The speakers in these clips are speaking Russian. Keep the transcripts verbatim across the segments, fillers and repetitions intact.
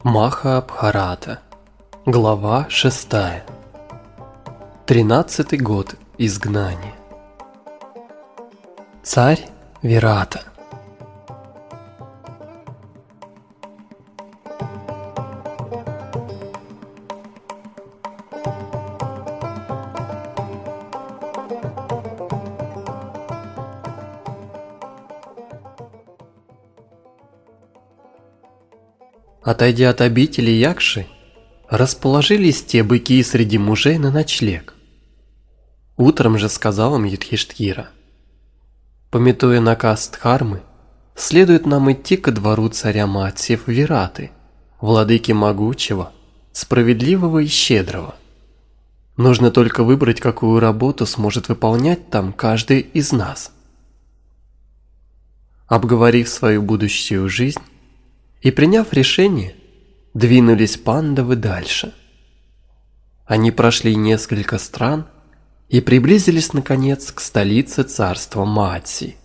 Махабхарата. Глава шестая. Тринадцатый год изгнания. Царь Вирата. Отойдя от обители Якши, расположились те быки среди мужей на ночлег. Утром же сказал им Юдхиштхира: «Памятуя наказ Дхармы, следует нам идти ко двору царя Матсьев Вираты, владыки могучего, справедливого и щедрого. Нужно только выбрать, какую работу сможет выполнять там каждый из нас». Обговорив свою будущую жизнь и приняв решение, двинулись пандавы дальше. Они прошли несколько стран и приблизились, наконец, к столице царства Матси.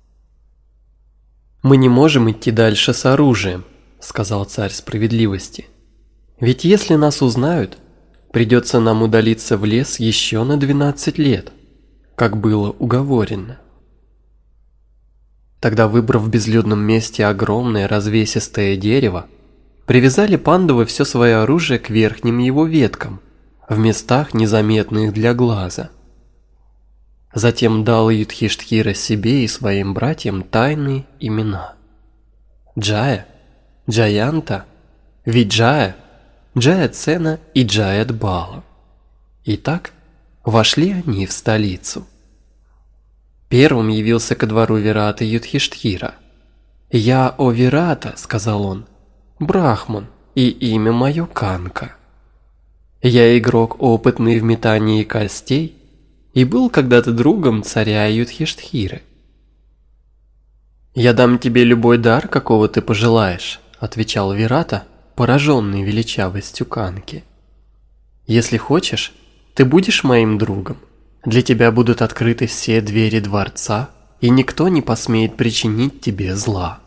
«Мы не можем идти дальше с оружием», — сказал царь справедливости. «Ведь если нас узнают, придется нам удалиться в лес еще на двенадцать лет, как было уговорено». Тогда, выбрав в безлюдном месте огромное развесистое дерево, привязали пандавы все свое оружие к верхним его веткам, в местах, незаметных для глаза. Затем дал Юдхиштхира себе и своим братьям тайные имена: Джая, Джаянта, Виджая, Джаяцена и Джаядбала. Итак, вошли они в столицу. Первым явился ко двору Вираты Юдхиштхира. «Я, о Вирата, — сказал он, — брахман, и имя мое Канка. Я игрок, опытный в метании костей, и был когда-то другом царя Юдхиштхиры. Я дам тебе любой дар, какого ты пожелаешь, — отвечал Вирата, пораженный величавостью Канки. Если хочешь, ты будешь моим другом. Для тебя будут открыты все двери дворца, и никто не посмеет причинить тебе зла».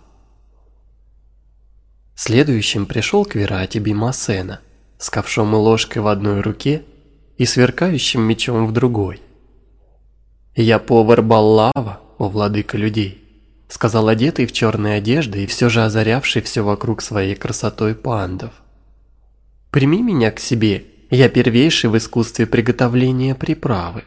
Следующим пришел к Вирате Бимасена с ковшом и ложкой в одной руке и сверкающим мечом в другой. «Я повар Баллава, о владыка людей», — сказал одетый в черные одежды и все же озарявший все вокруг своей красотой пандав. «Прими меня к себе, я первейший в искусстве приготовления приправы».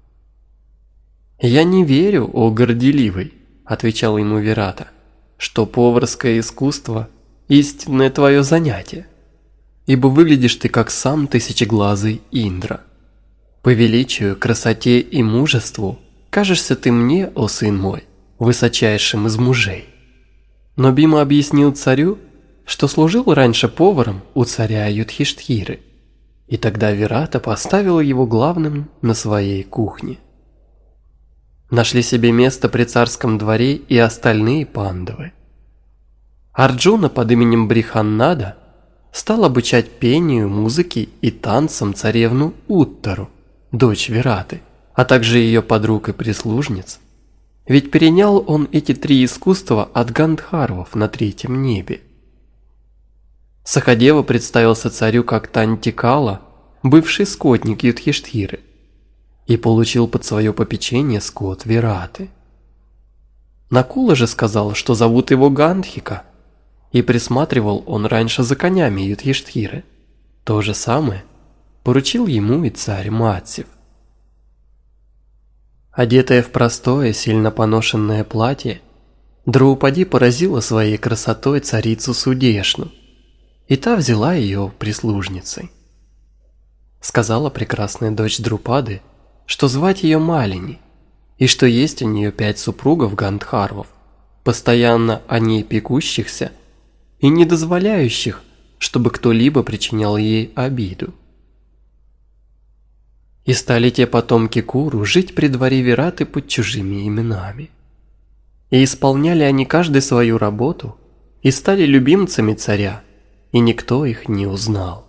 «Я не верю, о горделивый, — отвечал ему Вирата, — что поварское искусство — истинное твое занятие, ибо выглядишь ты как сам тысячеглазый Индра. По величию, красоте и мужеству кажешься ты мне, о сын мой, высочайшим из мужей». Но Бима объяснил царю, что служил раньше поваром у царя Юдхиштхиры, и тогда Вирата поставил его главным на своей кухне. Нашли себе место при царском дворе и остальные пандавы. Арджуна под именем Бриханнада стал обучать пению, музыке и танцам царевну Уттару, дочь Вираты, а также ее подруг и прислужниц, ведь перенял он эти три искусства от гандхарвов на третьем небе. Сахадева представился царю как Тантикала, бывший скотник Юдхиштхиры, и получил под свое попечение скот Вираты. Накула же сказал, что зовут его Гандхика, и присматривал он раньше за конями Юдхиштхиры. То же самое поручил ему и царь Матсев. Одетая в простое, сильно поношенное платье, Драупади поразила своей красотой царицу Судешну, и та взяла ее прислужницей. Сказала прекрасная дочь Друпады, что звать ее Малини, и что есть у нее пять супругов гандхарвов, постоянно о ней пекущихся и не дозволяющих, чтобы кто-либо причинял ей обиду. И стали те потомки Куру жить при дворе Вираты под чужими именами. И исполняли они каждый свою работу, и стали любимцами царя, и никто их не узнал.